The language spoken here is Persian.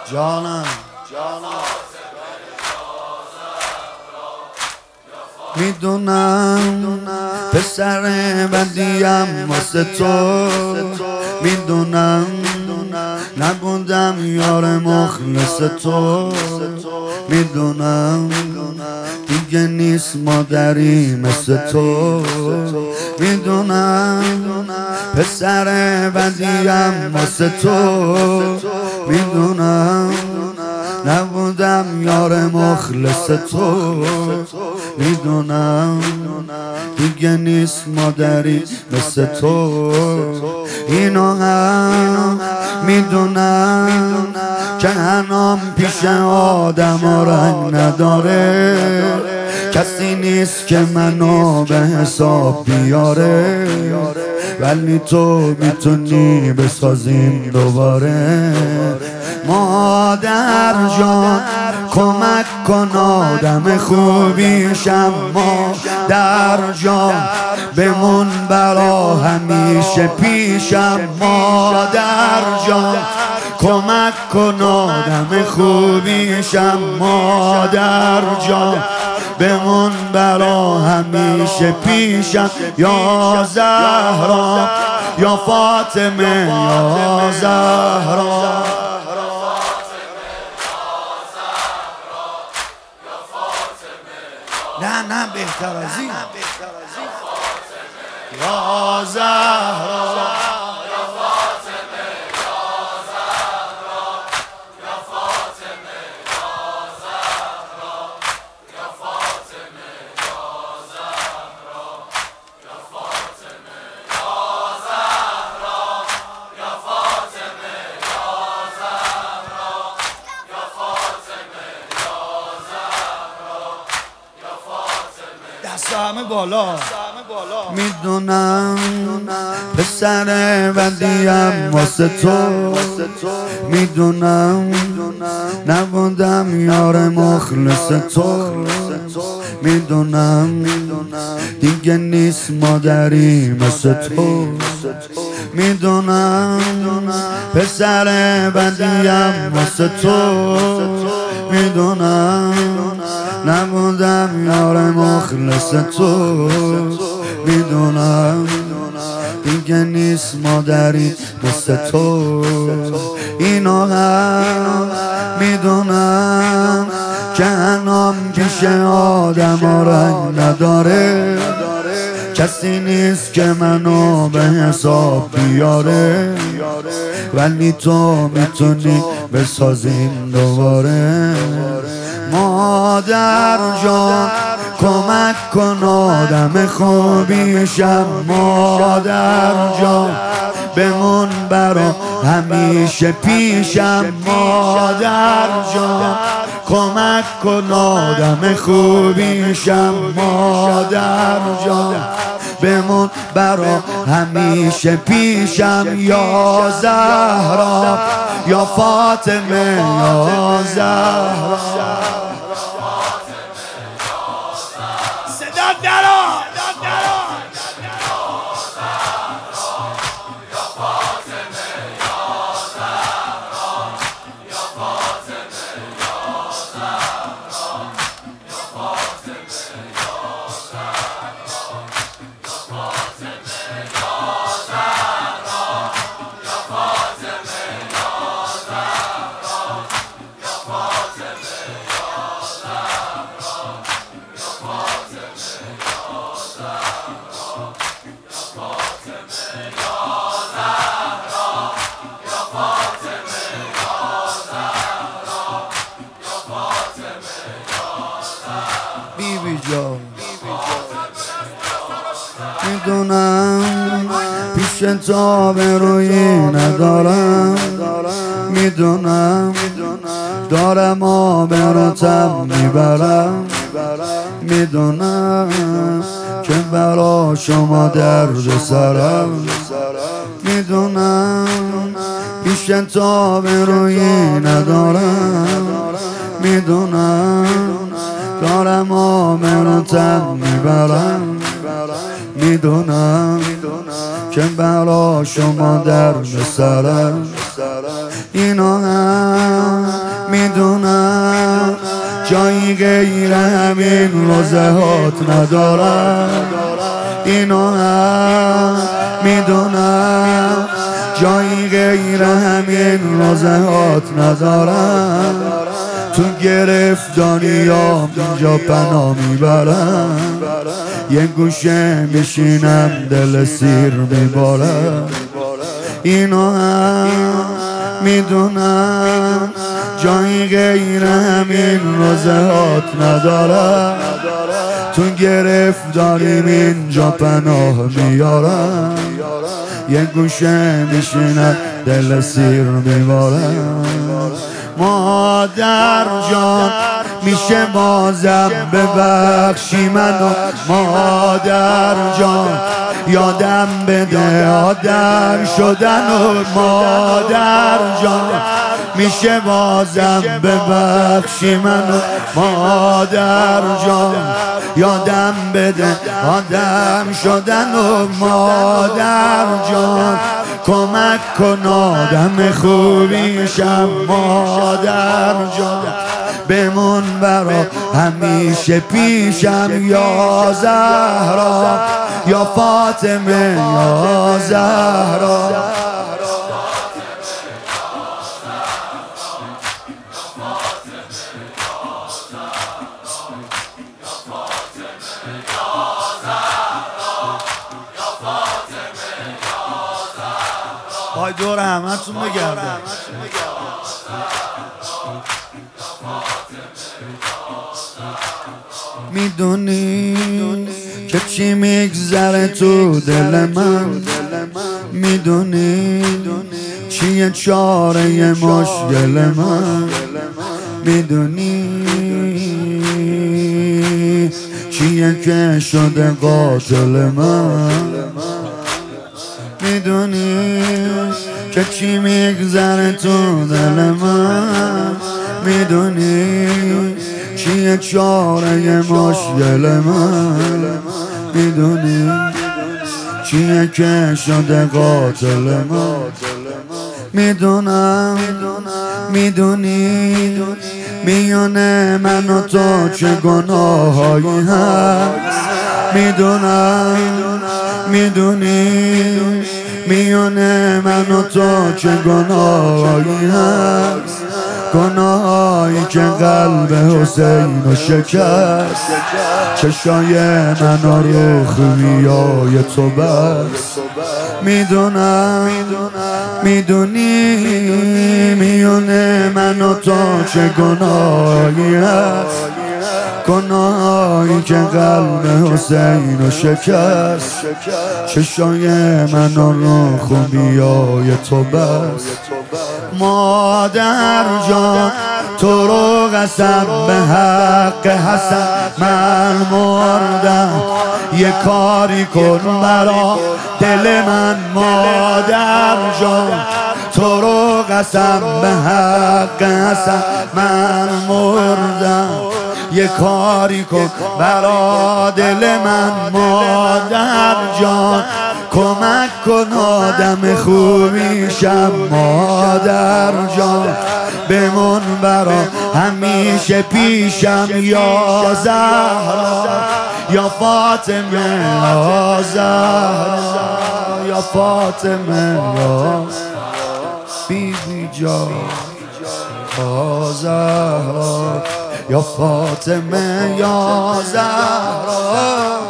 جانم میدونم پسر بدیم واسه تو، میدونم نبودم یار مخلص تو، میدونم دیگه نیست مادری مثل تو، میدونم پسر بدیم واسه تو، میدونم نبودم یار مخلص تو، میدونم دیگه نیست مادری مثل تو. اینو هم میدونم که هنام پیش آدم ها رنگ نداره، کسی نیست که منو به حساب بیاره، ولی تو میتونی بسازیم دوباره. مادر جان کمک کن آدم خوبیشم، مادر جان بمون برا همیشه پیشم، مادر جان کمک کن آدم خوبیشم، مادر جان بمون برا همیشه پیشم. یا زهرا یا فاطمه یا زهرا، نه بهتر از این، یا زهرا همه بالا. میدونم پسر بدیم واسه تو، میدونم نبودم یار مخلص تو، میدونم دیگه نیست مادری مثل تو، میدونم پسر بدیم واسه تو، میدونم نبودم یار مخلص تو، میدونم دیگه نیست مادری مثل تو. اینو هم میدونم که هنام پیش آدم ها رنگ نداره، کسی نیست که منو به حساب بیاره، ولی تو میتونی بسازیم دوباره. مادر جان کمک کن آدم خوبیشم، مادر جان بمون برا همیشه پیشم، مادر جان کمک کن آدم خوبیشم، مادر جان بمون برا همیشه پیشم. یا زهرا یا فاطمه یا زهرا، صدا درا بیبی جان، میدونم پیش تو آبرویی ندارم، میدونم دارم آبروتم میبرم، میدونم که برا شما درد سرم، میدونم پیش تو آبرویی ندارم، میدونم دارم آبروتم میبرم، میدونم که برا شما در سرم. اینا هم میدونم جایی غیر همین روزهات ندارم. اینا هم میدونم جایی غیر همین روزهات ندارم. تو گرفتاریام اینجا پناه میبرم، یه گوشه میشینم دل سیر میبارم. اینا هم میدونم جایی غیر همین روزهات ندارم. تو گرفتاریم اینجا پناه میارم، یه گوشه میشینم دل سیر میبارم. مادر جان میشه بازم ببخشی منو، مادر جان یادم بده آدم شدن و مادر جان میشه بازم ببخشی منو، مادر جان یادم بده آدم شدن و مادر جان کمک کن آدم خوبیشم، مادر جان بمون برا همیشه پیشم، یا زهرا یا فاطمه یا زهرا. پای دور همتون بگردم. میدونی که چی میگذره تو دل من، میدونی چیه چاره مشکل من، میدونی چیه که شده قاتل من، میدونی که چی میگذره تو دل من، میدونی چیه چاره مشکل من، میدونی چیه که شده قاتل من. میدونم میدونی میونه من و تو چه گناهایی هست، میدونم میدونی میونه من و تو چه گناهایی هست، گناهایی که قلب حسین رو شکست، چشای من رو خوبیای تو بست. میدونم میدونی میونه من و تو چه گناهایی هست، گناهایی که قلب حسین رو شکست، چشای من رو خوبیای تو بست. مادر جان تو رو قسم به حق حسن من مردم، یه کاری کن برا دل من، مادر جان تو رو قسم به حق حسن من مردم، یه کاری کن برا دل من، مادر جان کمک کن آدم خوبیشم، مادر جان بمون برا همیشه پیشم، یا زهرا یا فاطمه یا زهرا یا فاطمه یا بیبی جان یا زهرا یا فاطمه یا زهرا.